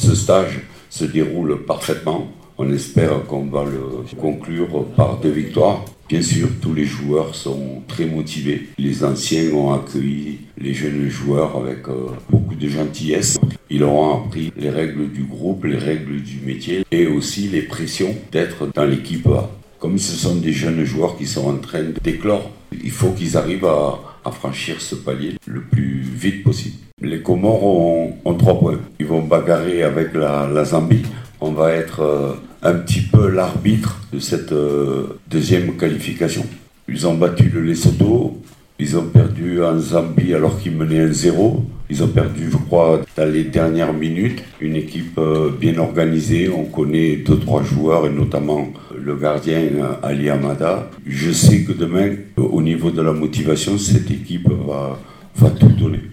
ce stage se déroule parfaitement. On espère qu'on va le conclure par 2 victoires. Bien sûr, tous les joueurs sont très motivés. Les anciens ont accueilli les jeunes joueurs avec beaucoup de gentillesse. Ils leur ont appris les règles du groupe, les règles du métier et aussi les pressions d'être dans l'équipe A. Comme ce sont des jeunes joueurs qui sont en train d'éclore, il faut qu'ils arrivent à franchir ce palier le plus vite possible. Les Comores ont 3 points. Ils vont bagarrer avec la Zambie. On va être un petit peu l'arbitre de cette deuxième qualification. Ils ont battu le Lesotho, ils ont perdu en Zambie alors qu'ils menaient 1-0. Ils ont perdu, je crois, dans les dernières minutes. Une équipe bien organisée, on connaît 2-3 joueurs et notamment le gardien Ali Amada. Je sais que demain, au niveau de la motivation, cette équipe va tout donner.